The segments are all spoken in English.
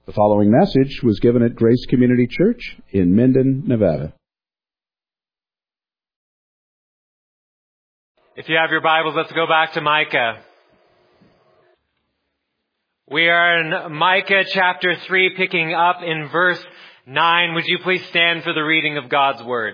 The following message was given at Grace Community Church in Minden, Nevada. If you have your Bibles, let's go back to Micah. We are in Micah chapter 3, picking up in verse 9. Would you please stand for the reading of God's Word?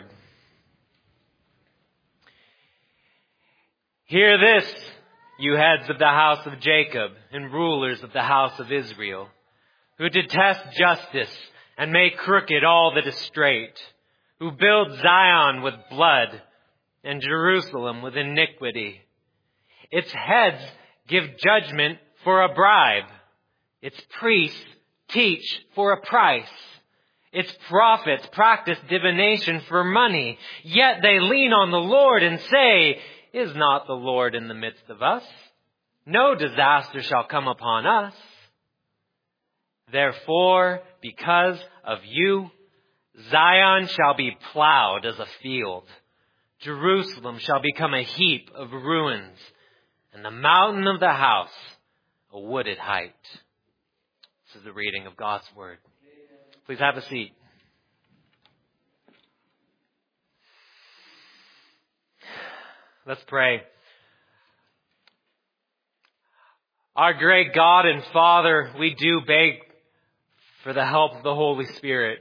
Hear this, you heads of the house of Jacob and rulers of the house of Israel, who detest justice and make crooked all that is straight, who build Zion with blood and Jerusalem with iniquity. Its heads give judgment for a bribe. Its priests teach for a price. Its prophets practice divination for money. Yet they lean on the Lord and say, "Is not the Lord in the midst of us? No disaster shall come upon us." Therefore, because of you, Zion shall be plowed as a field. Jerusalem shall become a heap of ruins, and the mountain of the house a wooded height. This is the reading of God's Word. Please have a seat. Let's pray. Our great God and Father, we do beg for the help of the Holy Spirit.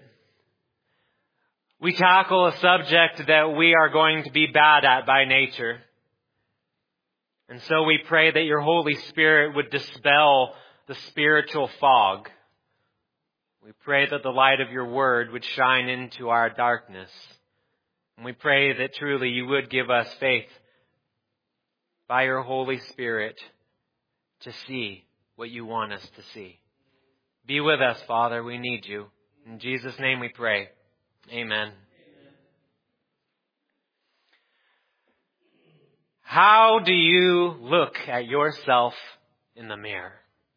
We tackle a subject that we are going to be bad at by nature. And so we pray that your Holy Spirit would dispel the spiritual fog. We pray that the light of your word would shine into our darkness. And we pray that truly you would give us faith by your Holy Spirit to see what you want us to see. Be with us, Father. We need you. In Jesus' name we pray. Amen. How do you look at yourself in the mirror?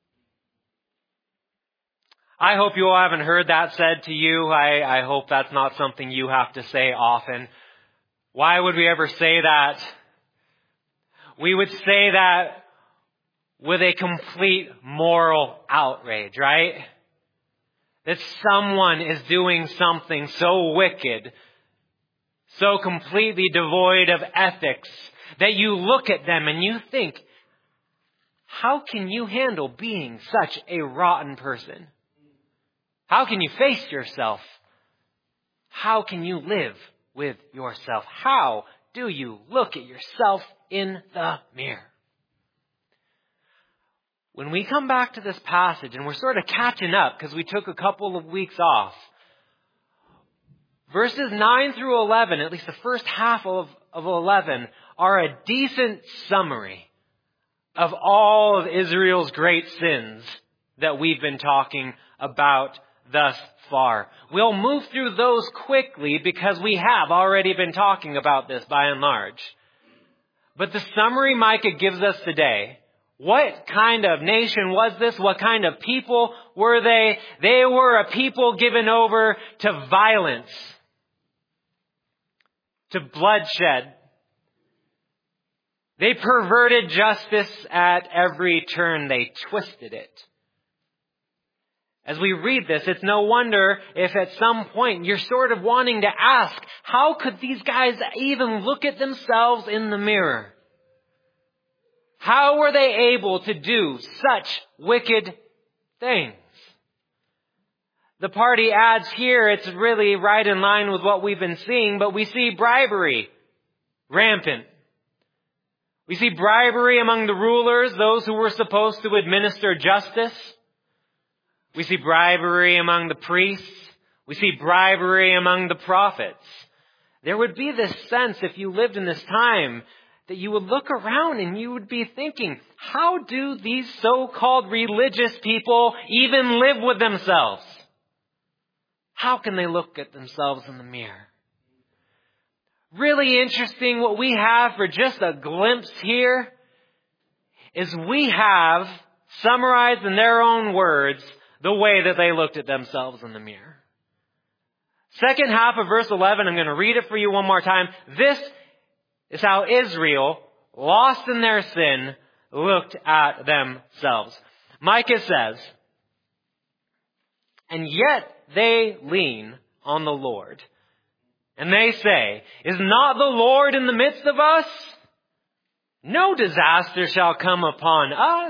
I hope you all haven't heard that said to you. I hope that's not something you have to say often. Why would we ever say that? We would say that with a complete moral outrage, right? That someone is doing something so wicked, so completely devoid of ethics, that you look at them and you think, how can you handle being such a rotten person? How can you face yourself? How can you live with yourself? How do you look at yourself in the mirror? When we come back to this passage, and we're sort of catching up because we took a couple of weeks off, verses 9 through 11, at least the first half of 11, are a decent summary of all of Israel's great sins that we've been talking about thus far. We'll move through those quickly because we have already been talking about this by and large. But the summary Micah gives us today, what kind of nation was this? What kind of people were they? They were a people given over to violence, to bloodshed. They perverted justice at every turn. They twisted it. As we read this, it's no wonder if at some point you're sort of wanting to ask, how could these guys even look at themselves in the mirror? How were they able to do such wicked things? The party adds here, it's really right in line with what we've been seeing, but we see bribery rampant. We see bribery among the rulers, those who were supposed to administer justice. We see bribery among the priests. We see bribery among the prophets. There would be this sense, if you lived in this time, that you would look around and you would be thinking, how do these so-called religious people even live with themselves? How can they look at themselves in the mirror? Really interesting, what we have for just a glimpse here is we have summarized in their own words the way that they looked at themselves in the mirror. Second half of verse 11, I'm going to read it for you one more time. This is how Israel, lost in their sin, looked at themselves. Micah says, And yet they lean on the Lord. And they say, is not the Lord in the midst of us? No disaster shall come upon us.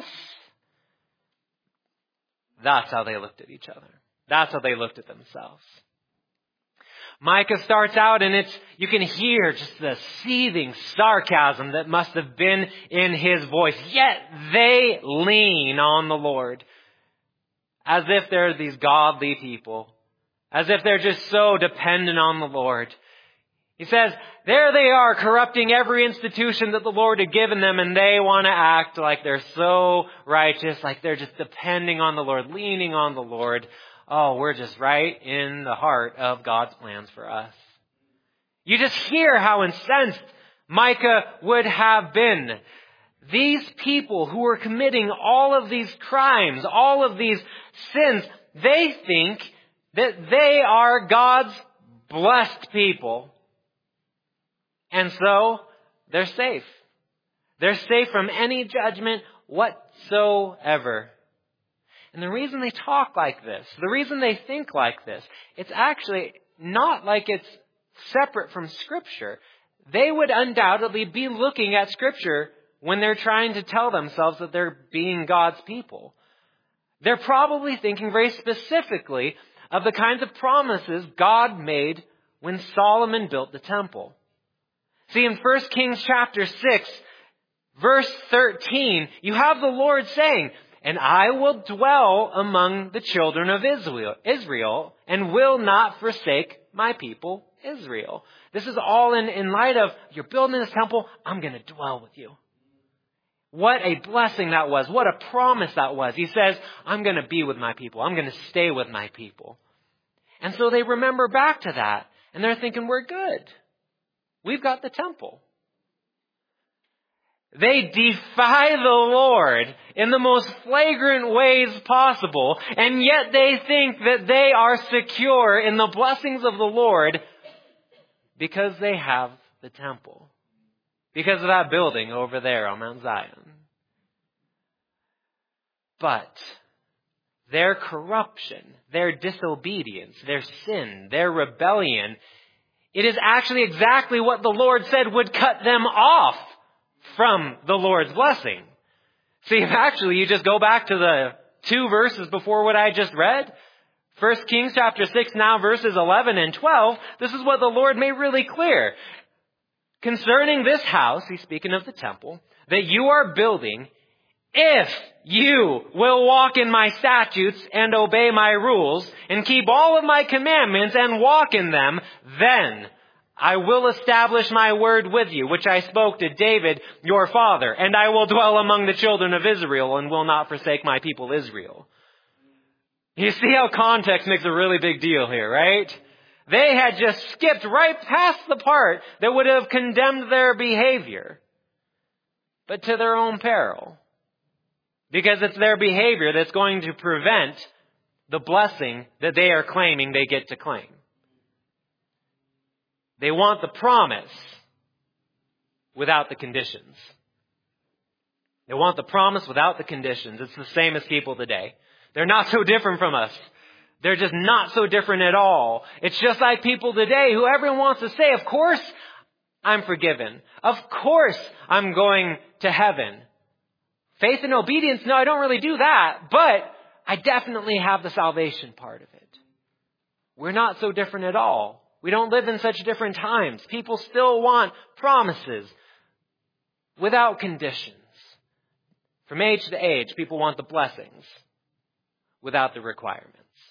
That's how they looked at each other. That's how they looked at themselves. Micah starts out and you can hear just the seething sarcasm that must have been in his voice. Yet they lean on the Lord. As if they're these godly people. As if they're just so dependent on the Lord. He says, there they are corrupting every institution that the Lord had given them, and they want to act like they're so righteous, like they're just depending on the Lord, leaning on the Lord. Oh, we're just right in the heart of God's plans for us. You just hear how incensed Micah would have been. These people who are committing all of these crimes, all of these sins, they think that they are God's blessed people. And so, they're safe. They're safe from any judgment whatsoever. And the reason they talk like this, the reason they think like this, it's actually not like it's separate from Scripture. They would undoubtedly be looking at Scripture when they're trying to tell themselves that they're being God's people. They're probably thinking very specifically of the kinds of promises God made when Solomon built the temple. See, in 1 Kings chapter 6, verse 13, you have the Lord saying, and I will dwell among the children of Israel and will not forsake my people Israel. This is all in light of, you're building this temple, I'm going to dwell with you. What a blessing that was. What a promise that was. He says, I'm going to be with my people. I'm going to stay with my people. And so they remember back to that. And they're thinking, we're good. We've got the temple. They defy the Lord in the most flagrant ways possible. And yet they think that they are secure in the blessings of the Lord because they have the temple. Because of that building over there on Mount Zion. But their corruption, their disobedience, their sin, their rebellion, it is actually exactly what the Lord said would cut them off from the Lord's blessing. See, if actually you just go back to the 2 verses before what I just read, 1 Kings chapter 6, now verses 11 and 12, this is what the Lord made really clear. Concerning this house, he's speaking of the temple, that you are building, if you will walk in my statutes and obey my rules and keep all of my commandments and walk in them, then I will establish my word with you, which I spoke to David, your father, and I will dwell among the children of Israel and will not forsake my people Israel. You see how context makes a really big deal here, right? They had just skipped right past the part that would have condemned their behavior, but to their own peril. Because it's their behavior that's going to prevent the blessing that they are claiming they get to claim. They want the promise without the conditions. They want the promise without the conditions. It's the same as people today. They're not so different from us. They're just not so different at all. It's just like people today who everyone wants to say, of course I'm forgiven. Of course I'm going to heaven. Faith and obedience, no, I don't really do that. But I definitely have the salvation part of it. We're not so different at all. We don't live in such different times. People still want promises without conditions. From age to age, people want the blessings without the requirements.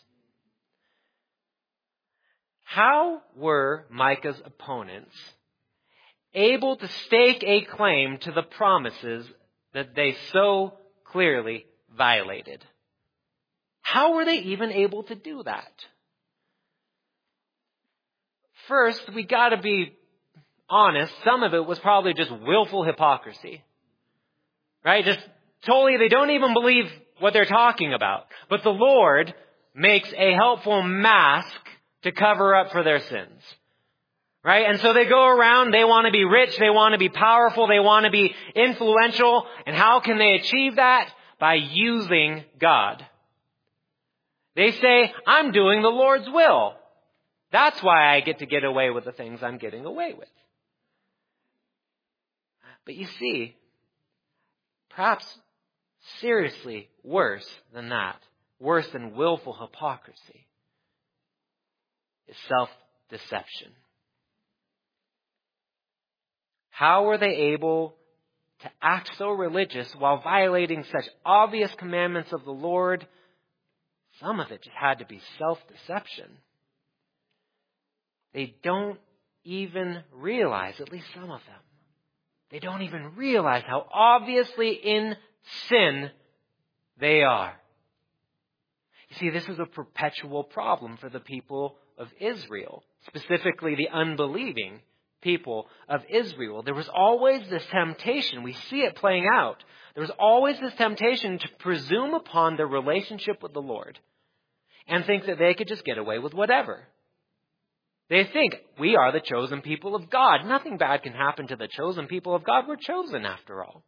How were Micah's opponents able to stake a claim to the promises that they so clearly violated? How were they even able to do that? First, we got to be honest. Some of it was probably just willful hypocrisy. Right? Just totally, they don't even believe what they're talking about. But the Lord makes a helpful mask to cover up for their sins. Right? And so they go around, they want to be rich, they want to be powerful, they want to be influential. And how can they achieve that? By using God. They say, I'm doing the Lord's will. That's why I get away with the things I'm getting away with. But you see, perhaps seriously worse than that, worse than willful hypocrisy, is self-deception. How were they able to act so religious while violating such obvious commandments of the Lord? Some of it just had to be self-deception. They don't even realize, at least some of them, they don't even realize how obviously in sin they are. You see, this is a perpetual problem for the people of Israel, specifically the unbelieving people of Israel. There was always this temptation. We see it playing out. There was always this temptation to presume upon their relationship with the Lord and think that they could just get away with whatever. They think, we are the chosen people of God. Nothing bad can happen to the chosen people of God. We're chosen after all.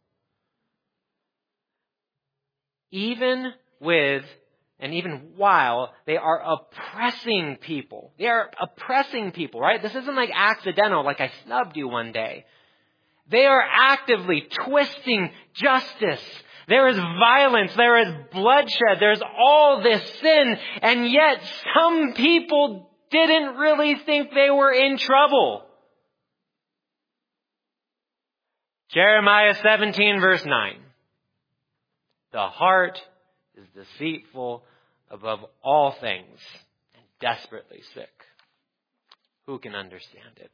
Even while they are oppressing people. They are oppressing people, right? This isn't like accidental, like I snubbed you one day. They are actively twisting justice. There is violence. There is bloodshed. There's all this sin. And yet some people didn't really think they were in trouble. Jeremiah 17 verse 9. The heart is deceitful above all things and desperately sick. Who can understand it?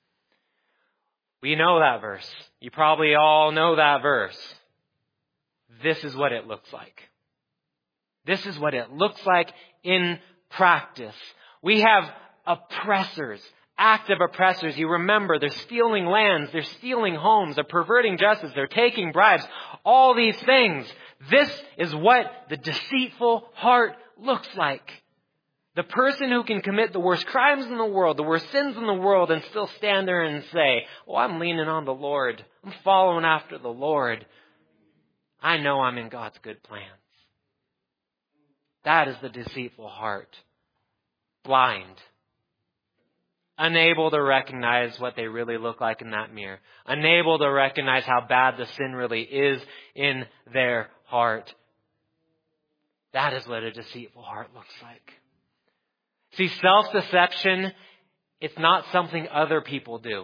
We know that verse. You probably all know that verse. This is what it looks like. This is what it looks like in practice. We have oppressors, active oppressors. You remember, they're stealing lands, they're stealing homes, they're perverting justice, they're taking bribes, all these things. This is what the deceitful heart looks like. The person who can commit the worst crimes in the world, the worst sins in the world, and still stand there and say, well, I'm leaning on the Lord. I'm following after the Lord. I know I'm in God's good plans. That is the deceitful heart. Blind. Unable to recognize what they really look like in that mirror. Unable to recognize how bad the sin really is in their heart. That is what a deceitful heart looks like. See, self-deception, it's not something other people do.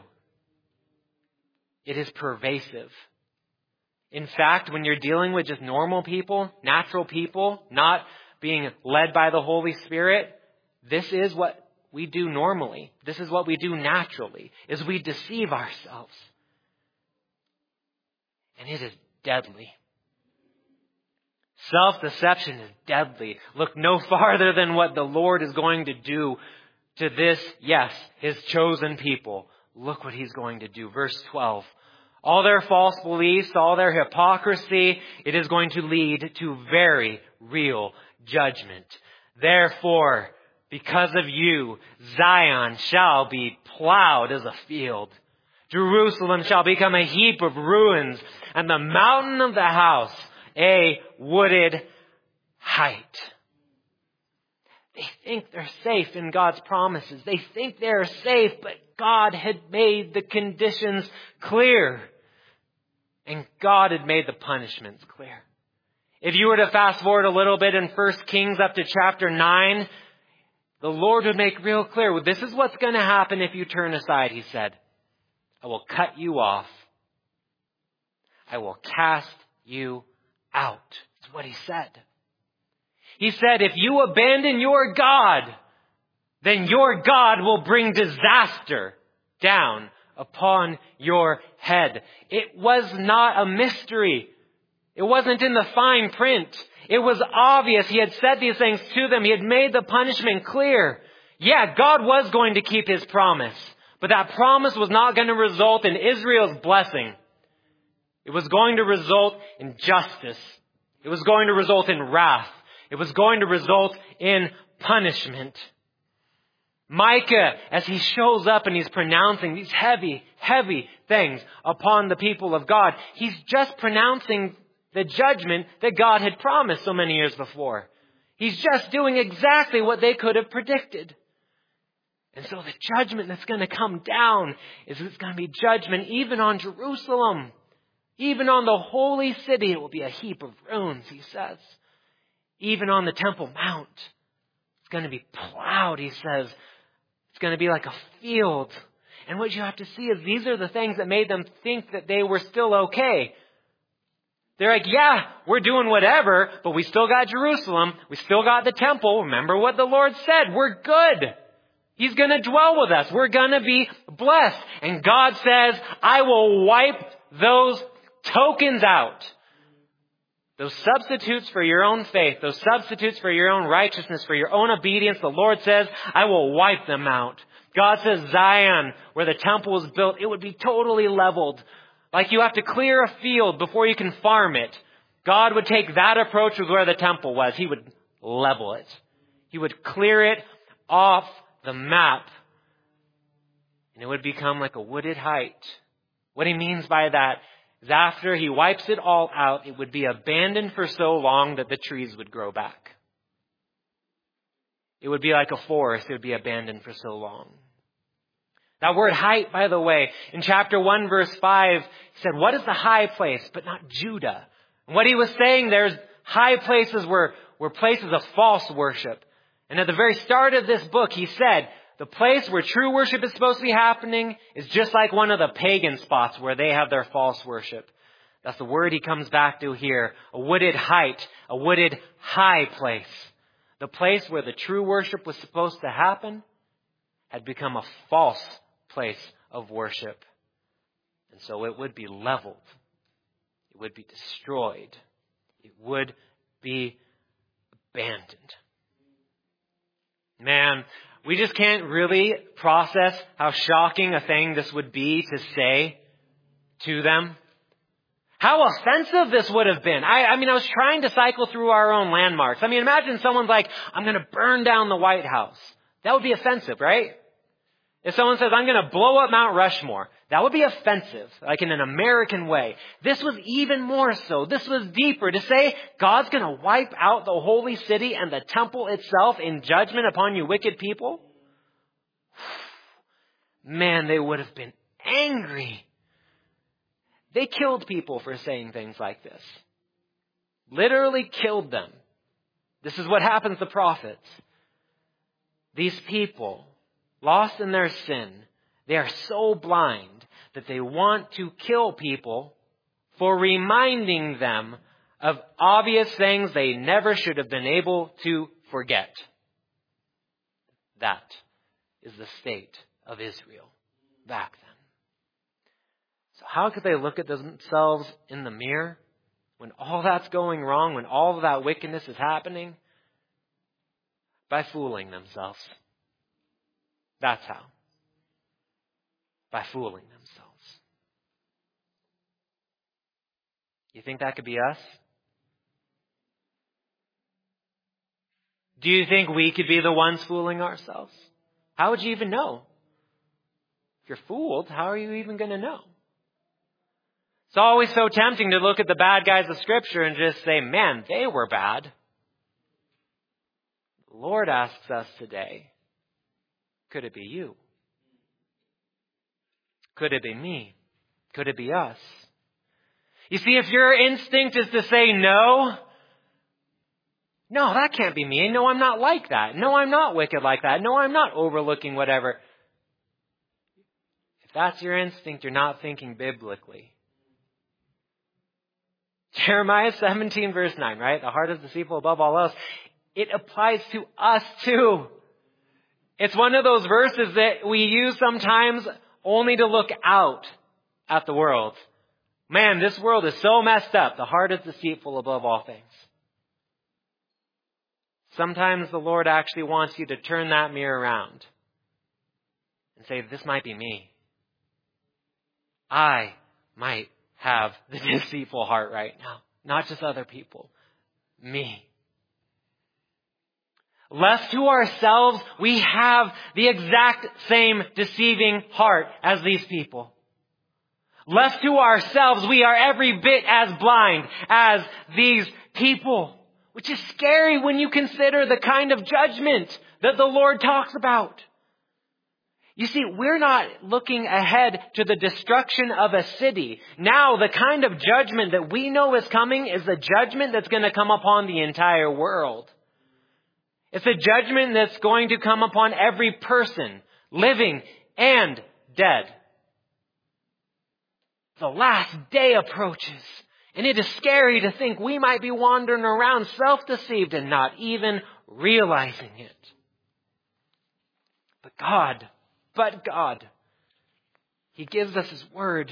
It is pervasive. In fact, when you're dealing with just normal people, natural people, not being led by the Holy Spirit, this is what we do normally. This is what we do naturally, is we deceive ourselves. And it is deadly. Self-deception is deadly. Look no farther than what the Lord is going to do to this, yes, His chosen people. Look what He's going to do. Verse 12. All their false beliefs, all their hypocrisy, it is going to lead to very real judgment. Therefore, because of you, Zion shall be plowed as a field. Jerusalem shall become a heap of ruins, and the mountain of the house a wooded height. They think they're safe in God's promises. They think they're safe, but God had made the conditions clear. And God had made the punishments clear. If you were to fast forward a little bit in 1 Kings up to chapter 9, the Lord would make real clear, well, this is what's going to happen if you turn aside, He said. I will cut you off. I will cast you out. That's what He said. He said, if you abandon your God, then your God will bring disaster down upon your head. It was not a mystery. It wasn't in the fine print. It was obvious. He had said these things to them. He had made the punishment clear. Yeah, God was going to keep His promise. But that promise was not going to result in Israel's blessing. It was going to result in justice. It was going to result in wrath. It was going to result in punishment. Micah, as he shows up and he's pronouncing these heavy, heavy things upon the people of God, he's just pronouncing the judgment that God had promised so many years before. He's just doing exactly what they could have predicted. And so the judgment that's going to come down is it's going to be judgment even on Jerusalem. Even on the holy city, it will be a heap of ruins, he says. Even on the Temple Mount, it's going to be plowed, he says. It's going to be like a field. And what you have to see is these are the things that made them think that they were still okay. They're like, yeah, we're doing whatever, but we still got Jerusalem. We still got the temple. Remember what the Lord said. We're good. He's going to dwell with us. We're going to be blessed. And God says, I will wipe those tokens out. Those substitutes for your own faith, those substitutes for your own righteousness, for your own obedience, the Lord says, I will wipe them out. God says Zion, where the temple was built, it would be totally leveled. Like you have to clear a field before you can farm it. God would take that approach with where the temple was. He would level it. He would clear it off the map. And it would become like a wooded height. What he means by that is after he wipes it all out, it would be abandoned for so long that the trees would grow back. It would be like a forest. It would be abandoned for so long. That word height, by the way, in chapter 1, verse 5, he said, what is the high place but not Judah? And what he was saying there is high places were places of false worship. And at the very start of this book, he said, the place where true worship is supposed to be happening is just like one of the pagan spots where they have their false worship. That's the word he comes back to here. A wooded height, a wooded high place. The place where the true worship was supposed to happen had become a false place of worship. And so it would be leveled. It would be destroyed. It would be abandoned. Man, we just can't really process how shocking a thing this would be to say to them. How offensive this would have been. I mean, I was trying to cycle through our own landmarks. I mean, imagine someone's like, I'm going to burn down the White House. That would be offensive, right? If someone says, I'm going to blow up Mount Rushmore, that would be offensive, like in an American way. This was even more so. This was deeper. To say God's going to wipe out the holy city and the temple itself in judgment upon you wicked people. Man, they would have been angry. They killed people for saying things like this. Literally killed them. This is what happens to prophets. These people, lost in their sin, they are so blind that they want to kill people for reminding them of obvious things they never should have been able to forget. That is the state of Israel back then. So how could they look at themselves in the mirror when all that's going wrong, when all of that wickedness is happening? By fooling themselves. That's how. By fooling themselves. You think that could be us? Do you think we could be the ones fooling ourselves? How would you even know? If you're fooled, how are you even going to know? It's always so tempting to look at the bad guys of Scripture and just say, man, they were bad. The Lord asks us today, could it be you? Could it be me? Could it be us? You see, if your instinct is to say no, that can't be me. No, I'm not like that. No, I'm not wicked like that. No, I'm not overlooking whatever. If that's your instinct, you're not thinking biblically. Jeremiah 17 verse 9, right? The heart is deceitful above all else. It applies to us too. It's one of those verses that we use sometimes only to look out at the world. Man, this world is so messed up. The heart is deceitful above all things. Sometimes the Lord actually wants you to turn that mirror around and say, this might be me. I might have the deceitful heart right now. Not just other people. Me. Left to ourselves, we have the exact same deceiving heart as these people. Left to ourselves, we are every bit as blind as these people. which is scary when you consider the kind of judgment that the Lord talks about. You see, we're not looking ahead to the destruction of a city. Now, the kind of judgment that we know is coming is the judgment that's going to come upon the entire world. It's a judgment that's going to come upon every person, living and dead. The last day approaches, and it is scary to think we might be wandering around self-deceived and not even realizing it. But God, He gives us His word.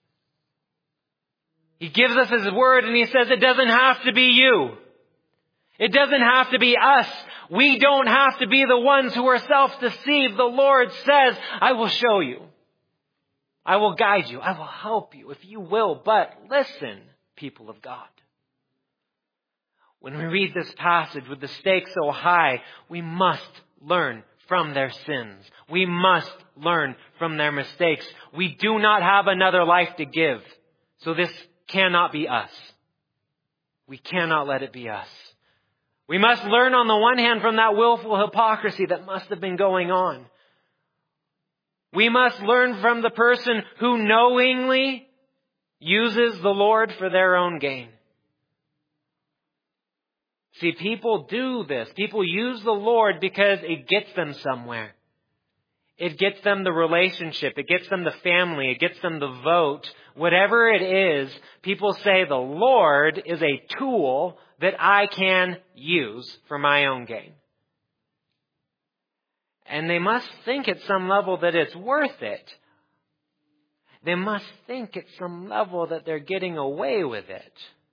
He gives us His word and He says it doesn't have to be you. It doesn't have to be us. We don't have to be the ones who are self-deceived. The Lord says, I will show you. I will guide you. I will help you if you will. But listen, people of God. When we read this passage with the stakes so high, we must learn from their sins. We must learn from their mistakes. We do not have another life to give. So this cannot be us. We cannot let it be us. We must learn on the one hand from that willful hypocrisy that must have been going on. We must learn from the person who knowingly uses the Lord for their own gain. See, people do this. People use the Lord because it gets them somewhere. It gets them the relationship. It gets them the family. It gets them the vote. Whatever it is, people say the Lord is a tool that I can use for my own gain. And they must think at some level that it's worth it. They must think at some level that they're getting away with it.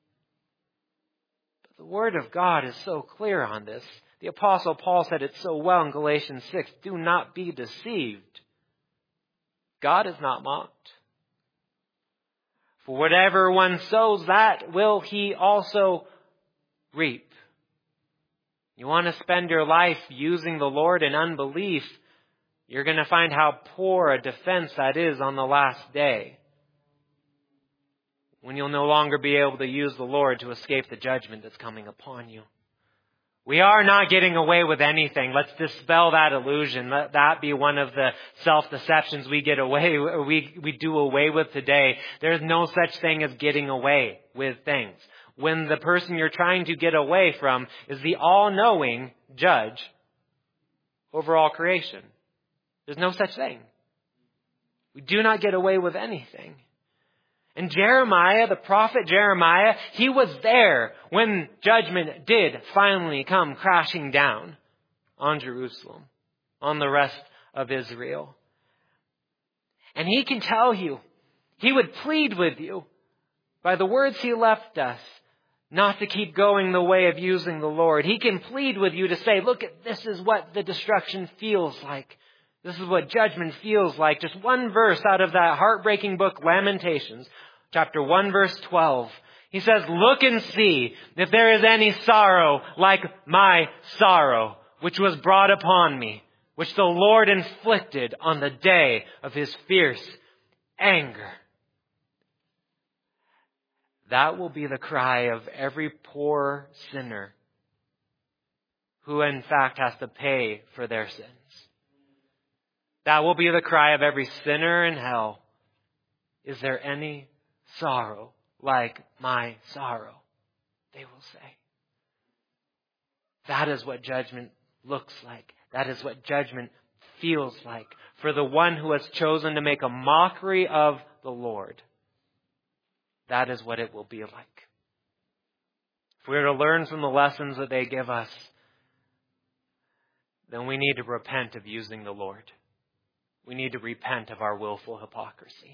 But the Word of God is so clear on this. The Apostle Paul said it so well in Galatians 6. Do not be deceived. God is not mocked. For whatever one sows, that will he also reap. You want to spend your life using the Lord in unbelief, you're going to find how poor a defense that is on the last day, when you'll no longer be able to use the Lord to escape the judgment that's coming upon you. We are not getting away with anything. Let's dispel that illusion. Let that be one of the self-deceptions we do away with today. There's no such thing as getting away with things. When the person you're trying to get away from is the all-knowing judge over all creation. There's no such thing. We do not get away with anything. And Jeremiah, the prophet Jeremiah, he was there when judgment did finally come crashing down on Jerusalem, on the rest of Israel. And he can tell you, he would plead with you by the words he left us, not to keep going the way of using the Lord. He can plead with you to say, look, this is what the destruction feels like. This is what judgment feels like. Just one verse out of that heartbreaking book, Lamentations, chapter 1, verse 12. He says, look and see if there is any sorrow like my sorrow, which was brought upon me, which the Lord inflicted on the day of his fierce anger. That will be the cry of every poor sinner who in fact has to pay for their sins. That will be the cry of every sinner in hell. Is there any sorrow like my sorrow? They will say. That is what judgment looks like. That is what judgment feels like for the one who has chosen to make a mockery of the Lord. That is what it will be like. If we are to learn from the lessons that they give us, then we need to repent of using the Lord. We need to repent of our willful hypocrisy.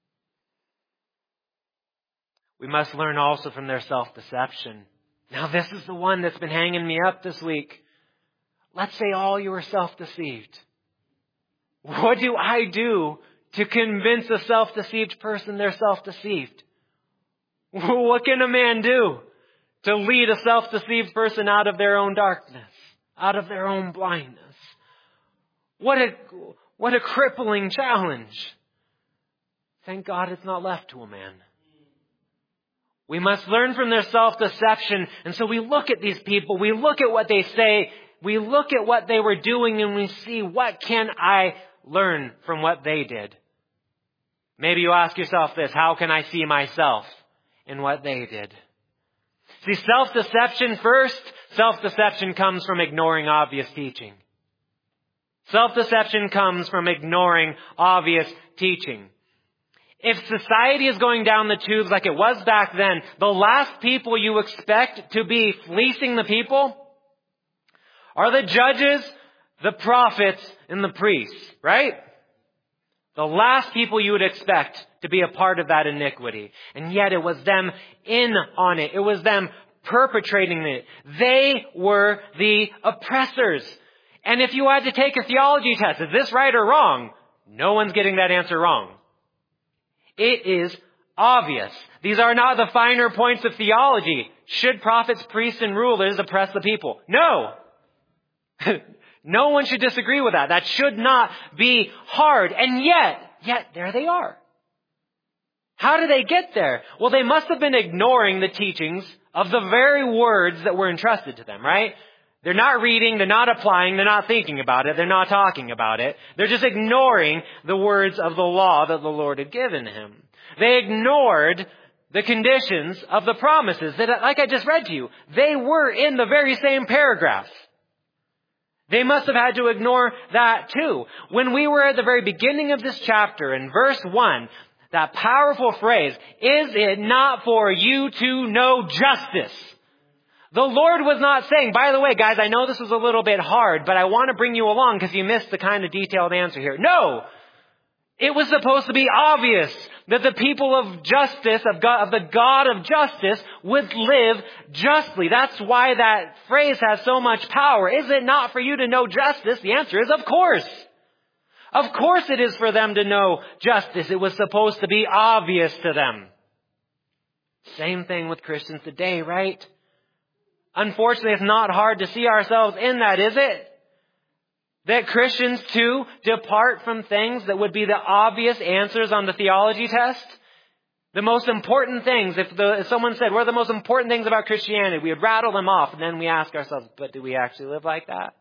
We must learn also from their self-deception. Now this is the one that's been hanging me up this week. Let's say all you are self-deceived. What do I do to convince a self-deceived person they're self-deceived? What can a man do to lead a self-deceived person out of their own darkness, out of their own blindness? What a crippling challenge. Thank God it's not left to a man. We must learn from their self-deception. And so we look at these people, we look at what they say, we look at what they were doing, and we see, what can I learn from what they did? Maybe you ask yourself this: how can I see myself in what they did? See, self-deception first. Self-deception comes from ignoring obvious teaching. Self-deception comes from ignoring obvious teaching. If society is going down the tubes like it was back then, the last people you expect to be fleecing the people are the judges, the prophets, and the priests, right? The last people you would expect to be a part of that iniquity. And yet it was them in on it. It was them perpetrating it. They were the oppressors. And if you had to take a theology test, is this right or wrong? No one's getting that answer wrong. It is obvious. These are not the finer points of theology. Should prophets, priests, and rulers oppress the people? No. No one should disagree with that. That should not be hard. And yet there they are. How did they get there? Well, they must have been ignoring the teachings of the very words that were entrusted to them, right? They're not reading, they're not applying, they're not thinking about it, they're not talking about it. They're just ignoring the words of the law that the Lord had given him. They ignored the conditions of the promises that, like I just read to you, they were in the very same paragraph. They must have had to ignore that too. When we were at the very beginning of this chapter, in verse 1, that powerful phrase, "Is it not for you to know justice?" The Lord was not saying, by the way, guys, I know this was a little bit hard, but I want to bring you along because you missed the kind of detailed answer here. No! It was supposed to be obvious that the people of justice, of the God of justice, would live justly. That's why that phrase has so much power. Is it not for you to know justice? The answer is, of course. Of course it is for them to know justice. It was supposed to be obvious to them. Same thing with Christians today, right? Unfortunately, it's not hard to see ourselves in that, is it? That Christians too depart from things that would be the obvious answers on the theology test. The most important things, if someone said, what are the most important things about Christianity? We would rattle them off, and then we ask ourselves, but do we actually live like that?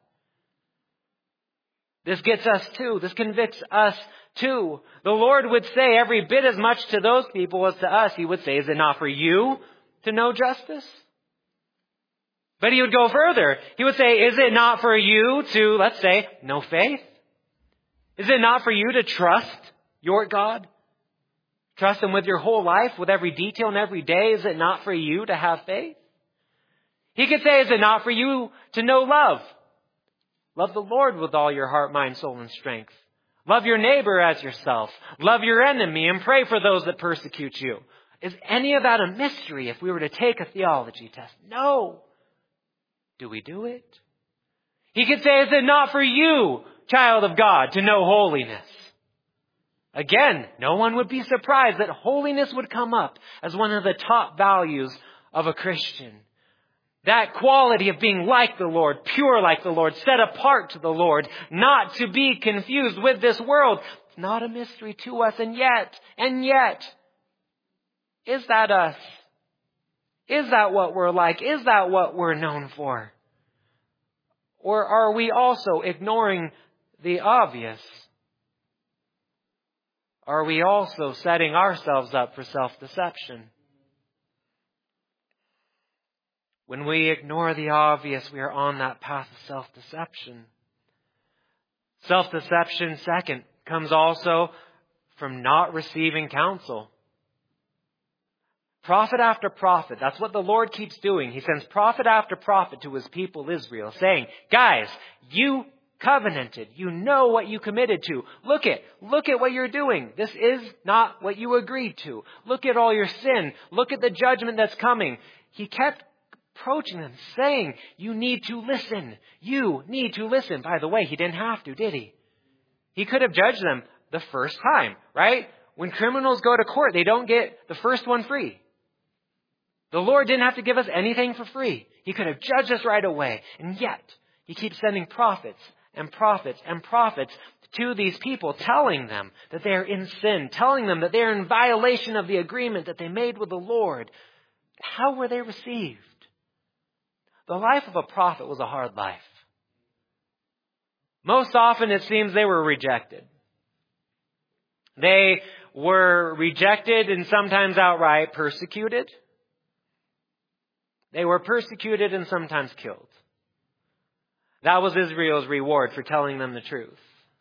This gets us too. This convicts us too. The Lord would say every bit as much to those people as to us. He would say, is it not for you to know justice? But he would go further. He would say, is it not for you to, let's say, know faith? Is it not for you to trust your God? Trust Him with your whole life, with every detail and every day. Is it not for you to have faith? He could say, is it not for you to know love? Love the Lord with all your heart, mind, soul, and strength. Love your neighbor as yourself. Love your enemy and pray for those that persecute you. Is any of that a mystery if we were to take a theology test? No. Do we do it? He could say, is it not for you, child of God, to know holiness? Again, no one would be surprised that holiness would come up as one of the top values of a Christian. That quality of being like the Lord, pure like the Lord, set apart to the Lord, not to be confused with this world. It's not a mystery to us, and yet, is that us? Is that what we're like? Is that what we're known for? Or are we also ignoring the obvious? Are we also setting ourselves up for self-deception? When we ignore the obvious, we are on that path of self-deception. Self-deception, second, comes also from not receiving counsel. Prophet after prophet, that's what the Lord keeps doing. He sends prophet after prophet to His people Israel, saying, guys, you covenanted. You know what you committed to. Look at what you're doing. This is not what you agreed to. Look at all your sin. Look at the judgment that's coming. He kept approaching them, saying, you need to listen. You need to listen. By the way, He didn't have to, did He? He could have judged them the first time, right? When criminals go to court, they don't get the first one free. The Lord didn't have to give us anything for free. He could have judged us right away. And yet, He keeps sending prophets and prophets and prophets to these people, telling them that they are in sin, telling them that they are in violation of the agreement that they made with the Lord. how were they received? The life of a prophet was a hard life. Most often it seems they were rejected. They were rejected and sometimes outright persecuted. They were persecuted and sometimes killed. That was Israel's reward for telling them the truth.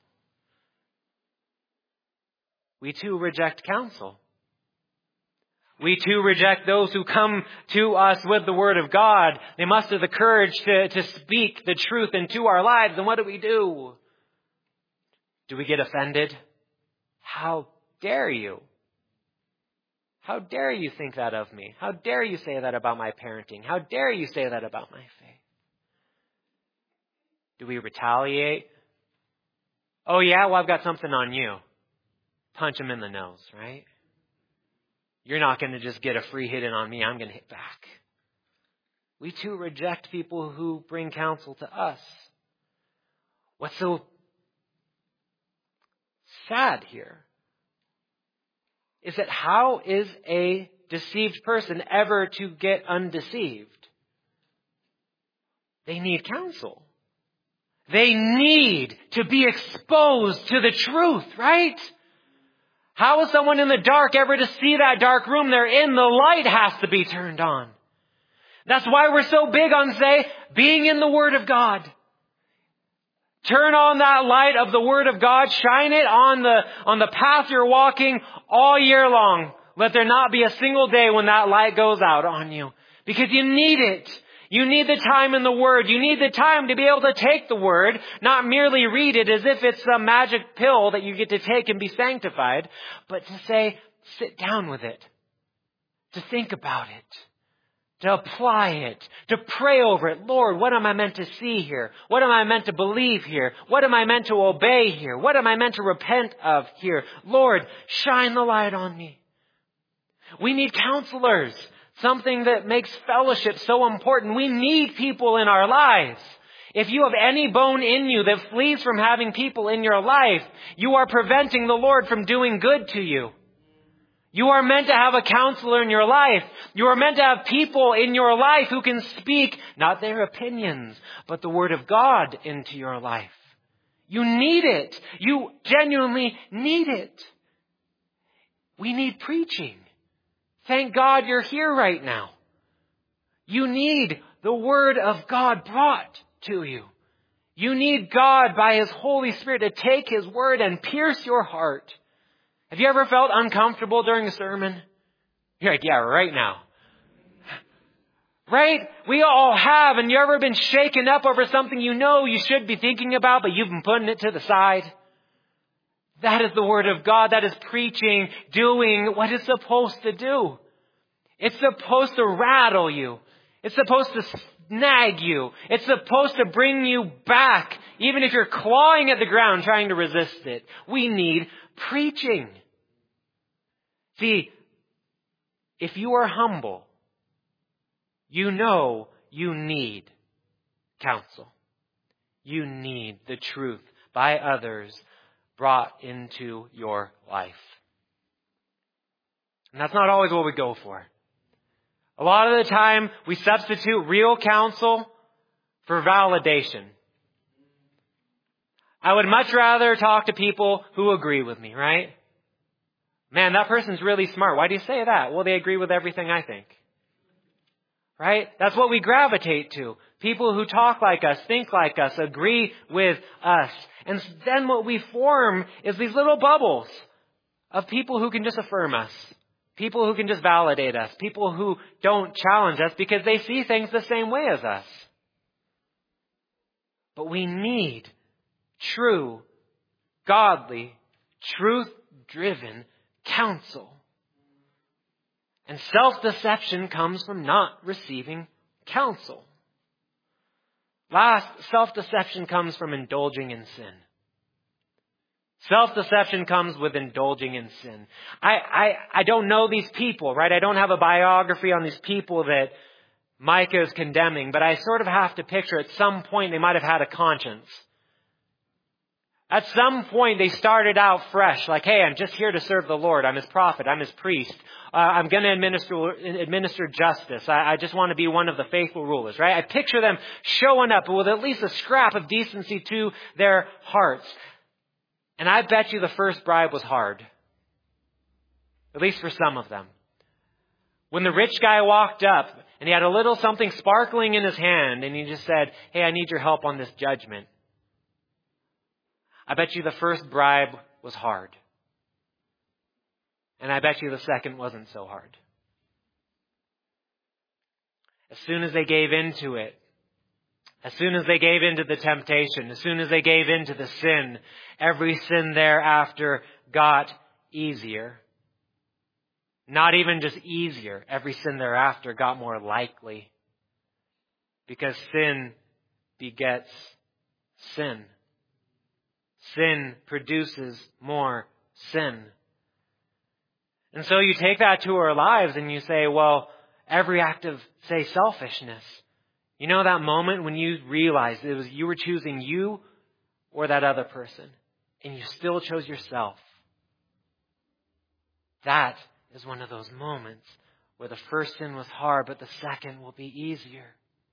We too reject counsel. We too reject those who come to us with the Word of God. They must have the courage to speak the truth into our lives. And what do? Do we get offended? How dare you? How dare you think that of me? How dare you say that about my parenting? How dare you say that about my faith? Do we retaliate? Oh yeah, well I've got something on you. Punch him in the nose, right? You're not going to just get a free hit in on me. I'm going to hit back. We too reject people who bring counsel to us. What's so sad here is that how is a deceived person ever to get undeceived? They need counsel. They need to be exposed to the truth, right? How is someone in the dark ever to see that dark room they're in? The light has to be turned on. That's why we're so big on, being in the Word of God. Turn on that light of the Word of God. Shine it on the path you're walking all year long. Let there not be a single day when that light goes out on you. Because you need it. You need the time in the Word. You need the time to be able to take the Word, not merely read it as if it's some magic pill that you get to take and be sanctified, but to sit down with it, to think about it, to apply it, to pray over it. Lord, what am I meant to see here? What am I meant to believe here? What am I meant to obey here? What am I meant to repent of here? Lord, shine the light on me. We need counselors. Something that makes fellowship so important. We need people in our lives. If you have any bone in you that flees from having people in your life, you are preventing the Lord from doing good to you. You are meant to have a counselor in your life. You are meant to have people in your life who can speak not their opinions, but the Word of God into your life. You need it. You genuinely need it. We need preaching. Thank God you're here right now. You need the Word of God brought to you. You need God by His Holy Spirit to take His Word and pierce your heart. Have you ever felt uncomfortable during a sermon? You're like, yeah, right now. Right? We all have. And you ever been shaken up over something you know you should be thinking about, but you've been putting it to the side? That is the Word of God. That is preaching, doing what it's supposed to do. It's supposed to rattle you. It's supposed to snag you. It's supposed to bring you back, even if you're clawing at the ground trying to resist it. We need preaching. See, if you are humble, you know you need counsel. You need the truth by others brought into your life. And that's not always what we go for. A lot of the time, we substitute real counsel for validation. I would much rather talk to people who agree with me, right? Man, that person's really smart. Why do you say that? Well, they agree with everything I think. Right? That's what we gravitate to. People who talk like us, think like us, agree with us. And then what we form is these little bubbles of people who can just affirm us. People who can just validate us. People who don't challenge us because they see things the same way as us. But we need true, godly, truth-driven counsel. And self-deception comes from not receiving counsel. Last, self-deception comes from indulging in sin. Self-deception comes with indulging in sin. I don't know these people, right? I don't have a biography on these people that Micah is condemning, but I sort of have to picture at some point they might have had a conscience. At some point, they started out fresh, like, hey, I'm just here to serve the Lord. I'm His prophet. I'm His priest. I'm going to administer justice. I just want to be one of the faithful rulers, right? I picture them showing up with at least a scrap of decency to their hearts. And I bet you the first bribe was hard. At least for some of them. When the rich guy walked up and he had a little something sparkling in his hand and he just said, hey, I need your help on this judgment. I bet you the first bribe was hard. And I bet you the second wasn't so hard. As soon as they gave into it, as soon as they gave into the temptation, as soon as they gave into the sin, every sin thereafter got easier. Not even just easier, every sin thereafter got more likely. Because sin begets sin. Sin produces more sin. And so you take that to our lives and you say, well, every act of, say, selfishness. You know that moment when you realized it was you were choosing you or that other person, and you still chose yourself. That is one of those moments where the first sin was hard, but the second will be easier.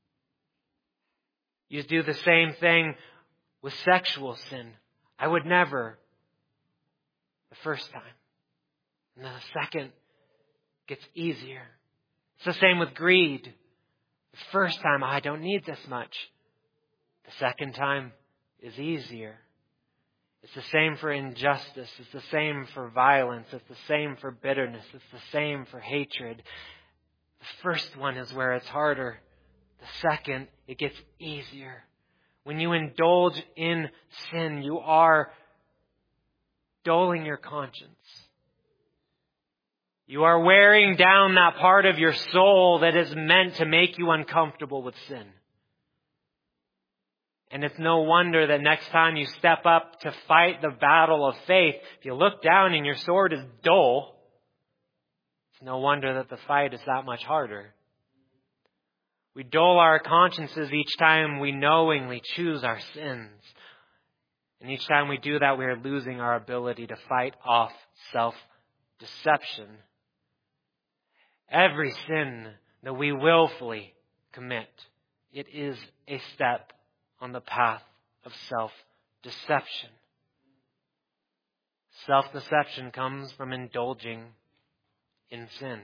You do the same thing with sexual sin. I would never the first time. And then the second gets easier. It's the same with greed. The first time, I don't need this much. The second time is easier. It's the same for injustice. It's the same for violence. It's the same for bitterness. It's the same for hatred. The first one is where it's harder. The second, it gets easier. When you indulge in sin, you are dulling your conscience. You are wearing down that part of your soul that is meant to make you uncomfortable with sin. And it's no wonder that next time you step up to fight the battle of faith, if you look down and your sword is dull, it's no wonder that the fight is that much harder. We dull our consciences each time we knowingly choose our sins. And each time we do that, we are losing our ability to fight off self-deception. Every sin that we willfully commit, it is a step on the path of self-deception. Self-deception comes from indulging in sin.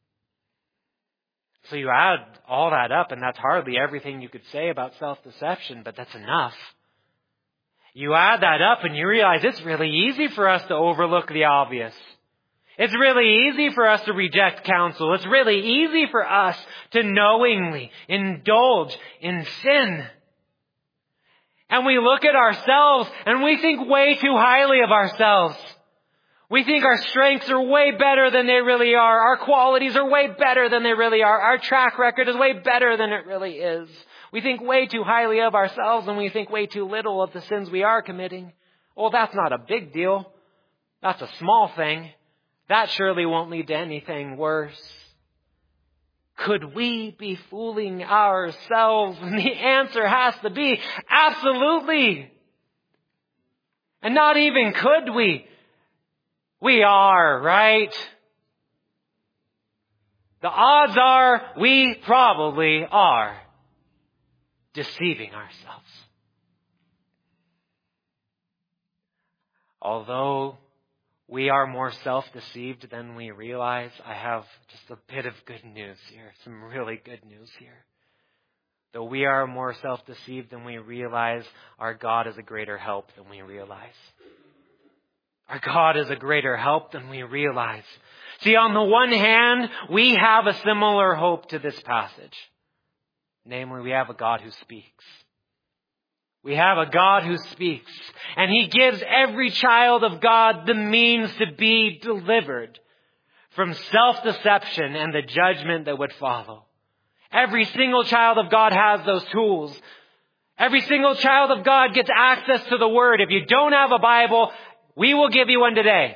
So you add all that up, and that's hardly everything you could say about self-deception, but that's enough. You add that up and you realize it's really easy for us to overlook the obvious. It's really easy for us to reject counsel. It's really easy for us to knowingly indulge in sin. And we look at ourselves and we think way too highly of ourselves. We think our strengths are way better than they really are. Our qualities are way better than they really are. Our track record is way better than it really is. We think way too highly of ourselves and we think way too little of the sins we are committing. Well, that's not a big deal. That's a small thing. That surely won't lead to anything worse. Could we be fooling ourselves? And the answer has to be absolutely. And not even could we. We are, right? The odds are we probably are deceiving ourselves. Although we are more self-deceived than we realize, I have just a bit of good news here, some really good news here. Though we are more self-deceived than we realize, our God is a greater help than we realize. Our God is a greater help than we realize. See, on the one hand, we have a similar hope to this passage. Namely, we have a God who speaks. We have a God who speaks. And He gives every child of God the means to be delivered from self-deception and the judgment that would follow. Every single child of God has those tools. Every single child of God gets access to the Word. If you don't have a Bible, we will give you one today.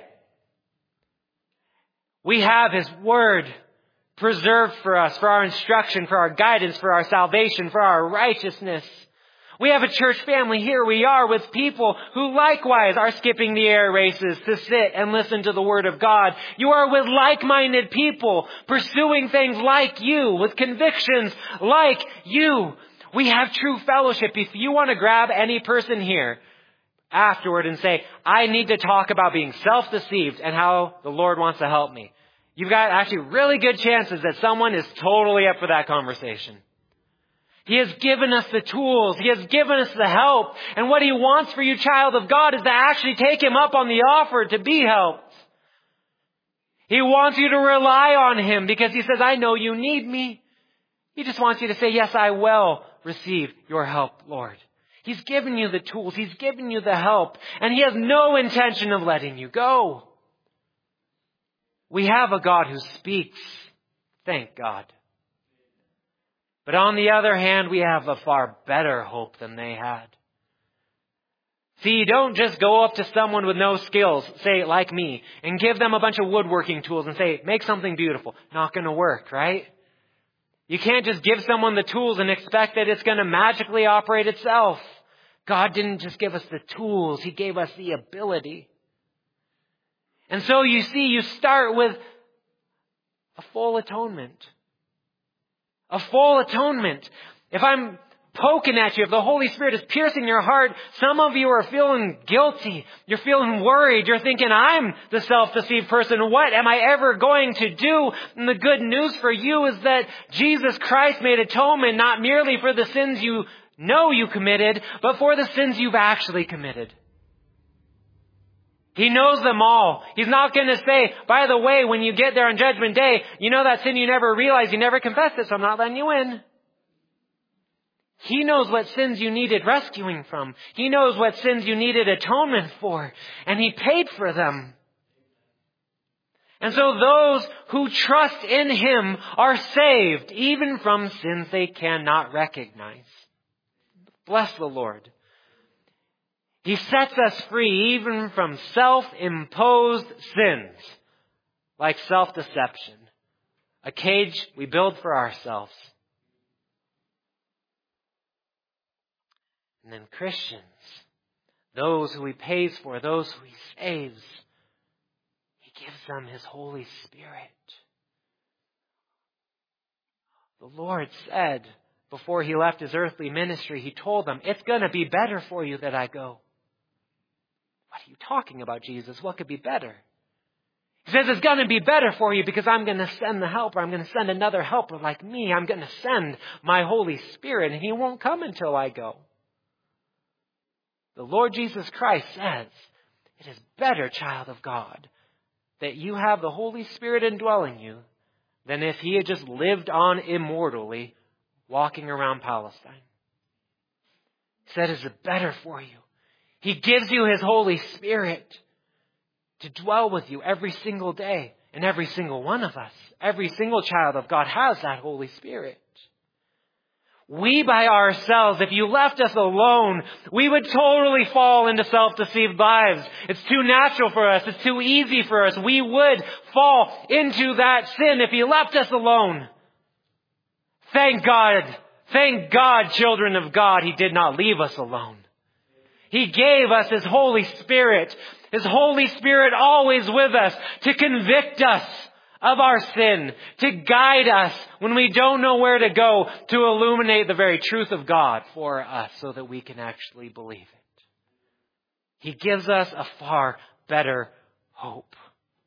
We have His Word preserved for us, for our instruction, for our guidance, for our salvation, for our righteousness. We have a church family. Here we are with people who likewise are skipping the air races to sit and listen to the Word of God. You are with like-minded people pursuing things like you, with convictions like you. We have true fellowship. If you want to grab any person here afterward and say, I need to talk about being self-deceived and how the Lord wants to help me, you've got actually really good chances that someone is totally up for that conversation. He has given us the tools. He has given us the help. And what He wants for you, child of God, is to actually take Him up on the offer to be helped. He wants you to rely on Him because He says, I know you need me. He just wants you to say, yes, I will receive your help, Lord. He's given you the tools. He's given you the help. And He has no intention of letting you go. We have a God who speaks. Thank God. But on the other hand, we have a far better hope than they had. See, you don't just go up to someone with no skills, say, like me, and give them a bunch of woodworking tools and say, make something beautiful. Not going to work, right? You can't just give someone the tools and expect that it's going to magically operate itself. God didn't just give us the tools. He gave us the ability. And so you see, you start with a full atonement. A full atonement. If I'm poking at you, if the Holy Spirit is piercing your heart, some of you are feeling guilty. You're feeling worried. You're thinking, I'm the self-deceived person. What am I ever going to do? And the good news for you is that Jesus Christ made atonement not merely for the sins you know you committed, but for the sins you've actually committed. He knows them all. He's not going to say, by the way, when you get there on Judgment Day, you know that sin you never realized, you never confessed it, so I'm not letting you in. He knows what sins you needed rescuing from. He knows what sins you needed atonement for. And He paid for them. And so those who trust in Him are saved, even from sins they cannot recognize. Bless the Lord. He sets us free even from self-imposed sins, like self-deception, a cage we build for ourselves. And then Christians, those who He pays for, those who He saves, He gives them His Holy Spirit. The Lord said before He left His earthly ministry, He told them, it's going to be better for you that I go. What are you talking about, Jesus? What could be better? He says it's going to be better for you because I'm going to send the helper. I'm going to send another helper like me. I'm going to send my Holy Spirit, and He won't come until I go. The Lord Jesus Christ says, it is better, child of God, that you have the Holy Spirit indwelling you than if He had just lived on immortally walking around Palestine. He said, it's better for you. He gives you His Holy Spirit to dwell with you every single day. And every single one of us, every single child of God has that Holy Spirit. We by ourselves, if you left us alone, we would totally fall into self-deceived lives. It's too natural for us. It's too easy for us. We would fall into that sin if He left us alone. Thank God, children of God, He did not leave us alone. He gave us His Holy Spirit. His Holy Spirit always with us to convict us of our sin, to guide us when we don't know where to go, to illuminate the very truth of God for us so that we can actually believe it. He gives us a far better hope.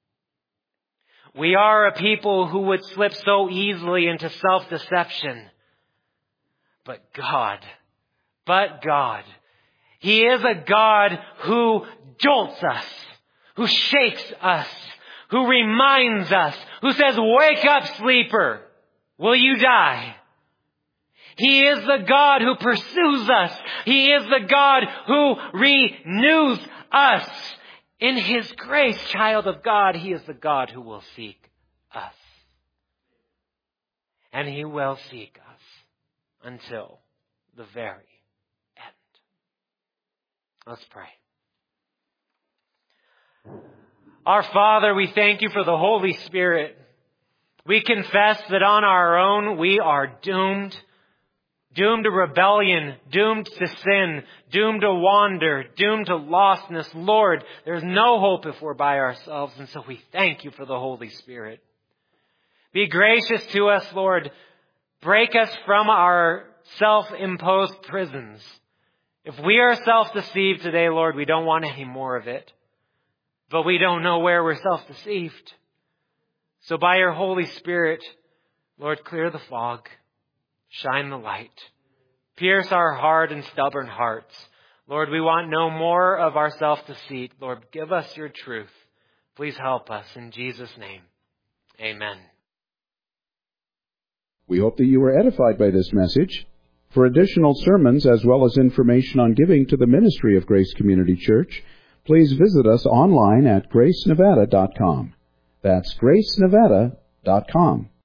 We are a people who would slip so easily into self-deception. But God, He is a God who jolts us, who shakes us, who reminds us, who says, wake up, sleeper, will you die? He is the God who pursues us. He is the God who renews us. In His grace, child of God, He is the God who will seek us. And He will seek us until the very end. Let's pray. Our Father, we thank You for the Holy Spirit. We confess that on our own we are doomed. doomed to rebellion, doomed to sin, doomed to wander, doomed to lostness. Lord, there's no hope if we're by ourselves, and so we thank you for the Holy Spirit. Be gracious to us, Lord. Break us from our self-imposed prisons. If we are self-deceived today, Lord, we don't want any more of it. But we don't know where we're self-deceived. So by your Holy Spirit, Lord, clear the fog. Shine the light. Pierce our hard and stubborn hearts. Lord, we want no more of our self-deceit. Lord, give us your truth. Please help us in Jesus' name. Amen. We hope that you were edified by this message. For additional sermons as well as information on giving to the ministry of Grace Community Church, please visit us online at gracenevada.com. That's gracenevada.com.